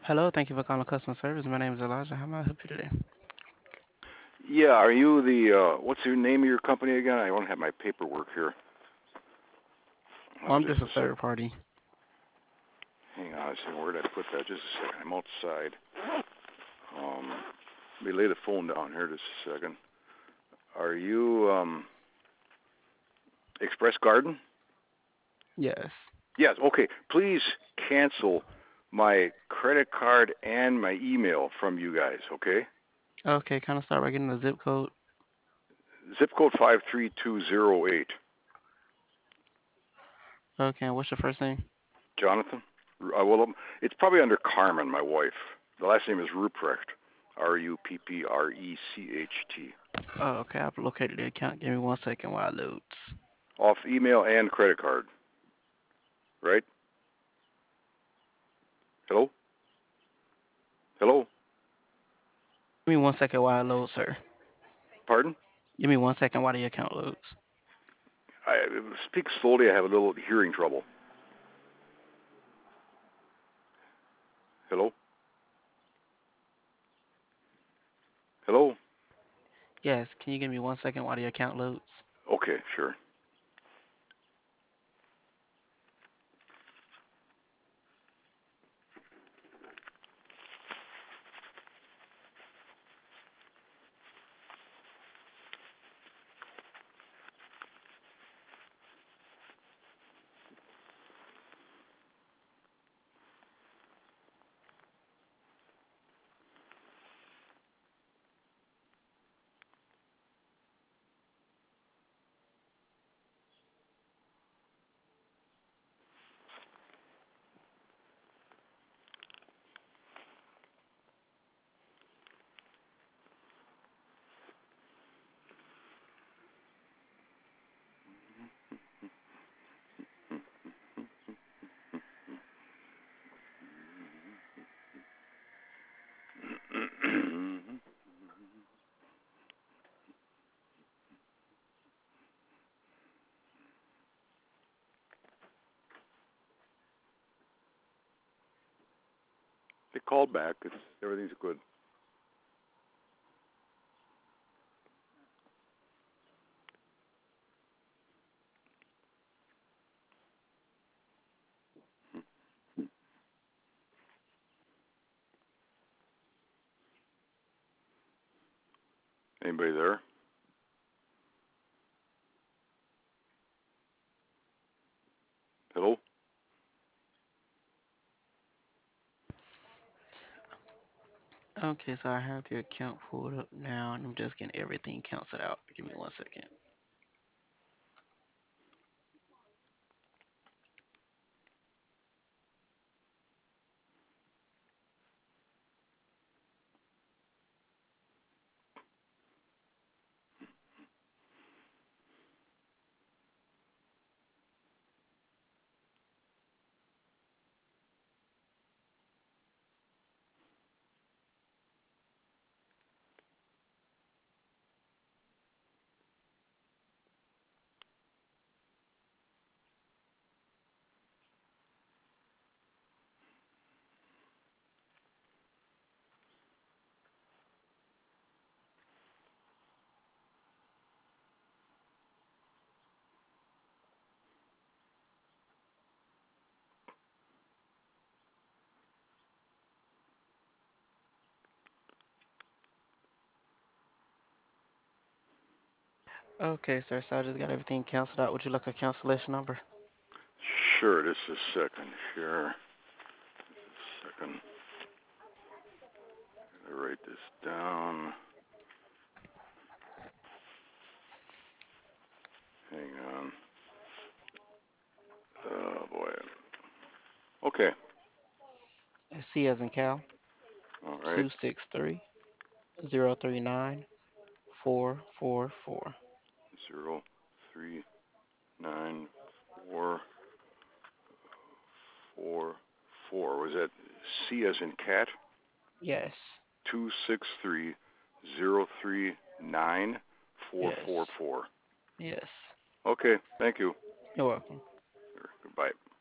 Hello, thank you for calling customer service. My name is Elijah. How may I help you today? Yeah, are you the what's the name of your company again? I don't have my paperwork here. Oh, I'm Just just a a sec. third party. Hang on a second. Where did I put that? Just a second. I'm outside. Um, Let me lay the phone down here just a second. Are you Express Garden? Yes. Yes. Okay. Please cancel my credit card and my email from you guys. Okay. Okay, kind of start by getting the zip code. Zip code 53208. Okay, and what's your first name? Jonathan. It's probably under Carmen, my wife. The last name is Ruprecht. Rupprecht. Oh, okay, I've located the account. Give me 1 second while it loads. Off email and credit card, right? Hello? Hello? Give me 1 second while it loads, sir. Pardon? Give me 1 second while the account loads. I speak slowly. I have a little hearing trouble. Hello? Hello? Yes, can you give me 1 second while the account loads? Okay, sure. They called back. Everything's good. Anybody there? Hello? Okay, so I have your account pulled up now, and I'm just getting everything canceled out. Give me 1 second. Okay, sir, so I just got everything canceled out. Would you like a cancellation number? Sure, just a second. Sure. Second. Gotta write this down. Hang on. Oh boy. Okay. C as in Cal, All right. 263-039-444. 0394444. Was that C as in cat? Yes, yes, $263-039-444. yes. Okay. Thank you. You're welcome. Goodbye.